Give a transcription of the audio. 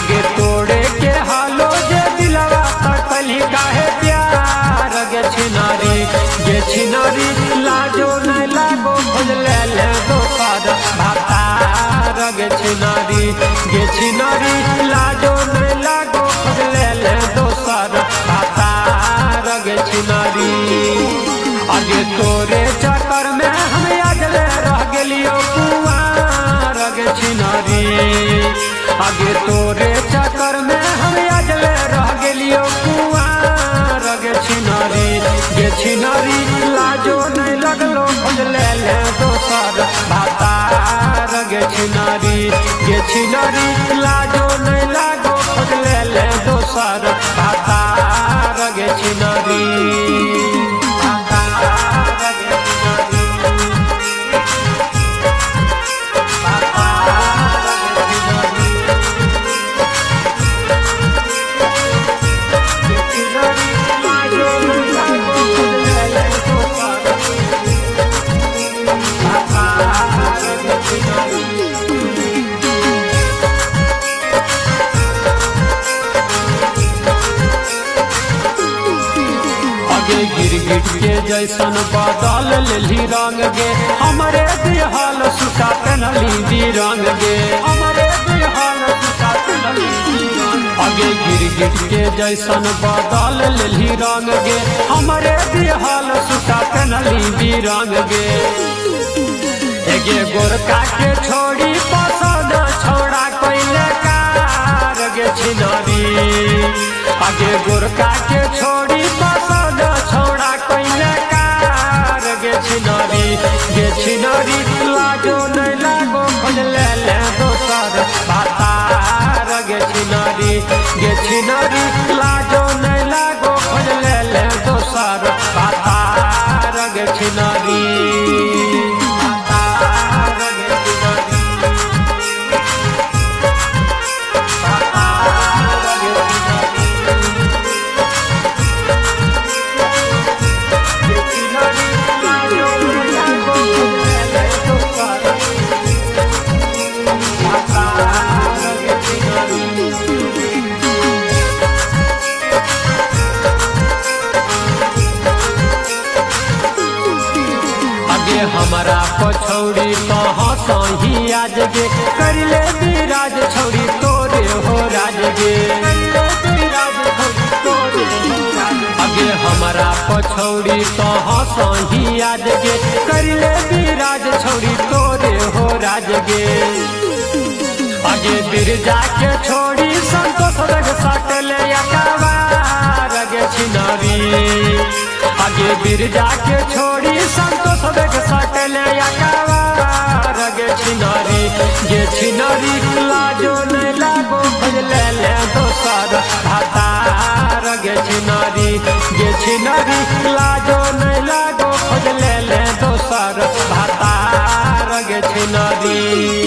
आगे तोड़े के हालो जे दिलवा तकली काहे प्यार गे छिनारी लाजो नहीं लागो खोज ले दोसर भातार गे छिनारी लाजो नहीं लागो खोज ले दोसर भातार गे छिनारी। आगे तोरे चक्कर में हम अगले रह गेलियो कुंवार गे छिनारी। आगे तोरे चक्कर में हम अगले रह गेलियो कुंवार गे छिनारी लाजो नहीं लगलो खोज ले दोसर भातार गे छिनारी लाजो नहीं लागो खोज ले दोसर भातार गे छिनारी। गिरगिट के जैसन बादल लेली रंग गे हमारे दिहाल सुखात नली रंग गे आगे गिरगिट के जैसन बादल लेली रंग गे हमारे दिहाल सुखात नली रंग गे। गोरका के छोड़ी पसंद छोड़ा कोइले कार गे छिनारी। आगे गोरका के छोड़ी पसंद छोड़ा कोइले कार गे छिनारी लाजो नहीं लागो खोज ले दोसर भातार गे छिनारी लाजो नहीं लागो खोज ले दोसर भातार गे छिनारी। हमारा पछौड़ी कहाँ सही आज गे कर ले विराज छौड़ी तोरे हो राज गे। आगे हमारा पछौड़ी कहाँ सही आज गे कर ले विराज छौड़ी तोरे हो राज गे। आगे बिरजा के छोड़ी संतोष रग सट ले अकबार गे छिनारी। आगे बिरजा के छोड़ी संतोष रग सट ले अकबार गे छिनारी लाजो नहीं लागो खोज ले दोसर भातार गे छिनारी लाजो नहीं लागो खोज ले दोसर भातार गे छिनारी।